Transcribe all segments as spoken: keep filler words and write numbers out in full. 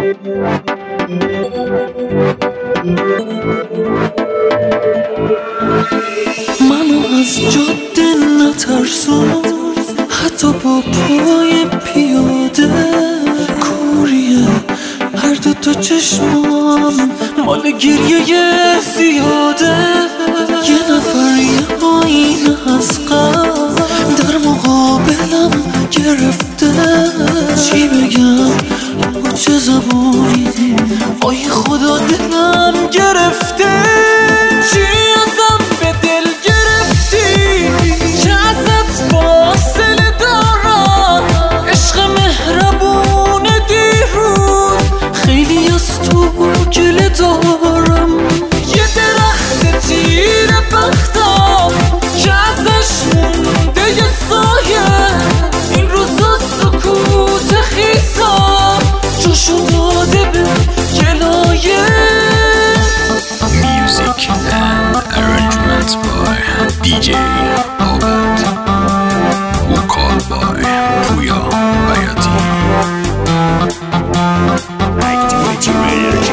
منو از جاده نترسون، حتی با پای پیاده. کوریه هر دو تا چشمام، مال گریه زیاده. یه نفر یه آینه از قبل در مقابلم گرفته. چی بگم با چه زبونی، آی خدا دلم گرفته. چی ازم به دل گرفتی، چه ازت فاصله دارم. عشق مهربون دیروز، خیلی از تو گله دارم. یه درخت تیر بختم که ازش مونده یه سایه. این روزا سکوت خیسم جاشو داده به گلایه. Music and arrangements by دی جی Albert, vocal by Puya Bayati. Activate your energy.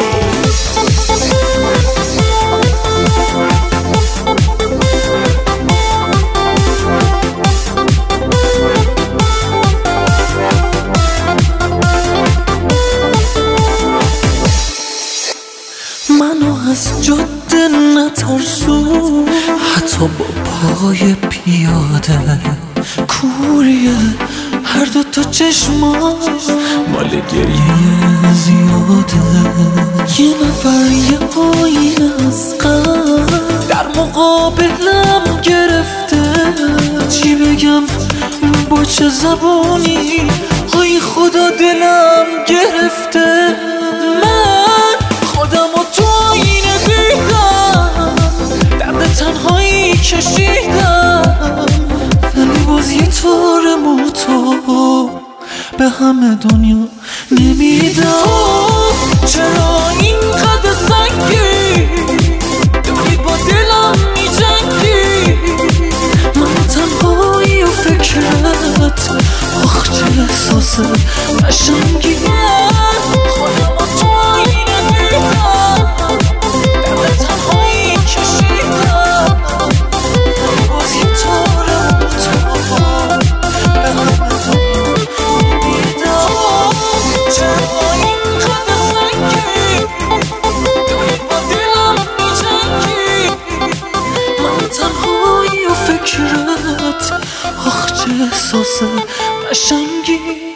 منو از جاده نترسون، حتی با پای پیاده. کوریه هر دو تا چشمام، مال گریه زیاده. یه نفر یه آینه از قبل در مقابلم گرفته. چی بگم با چه زبونی، آی خدا دلم گرفته. من خودم و تو آینه دیدم، درد تنهایی کشیدم. ولی باز یه تار موتو به همه دنیا نمیدم. چرا اینقدر سنگی داری با دلم میجنگی؟ من تنهایی و فکرت، آخ چه احساس قشنگی. خودم و تو آینه دیدم، درد تنهایی کشیدم. باز یه تار موتو به همه دنیا نمیدم. چرا اینقدر سنگی داری با دلم میجنگی؟ من تنهایی و فکرت، آخ چه احساس قشنگی.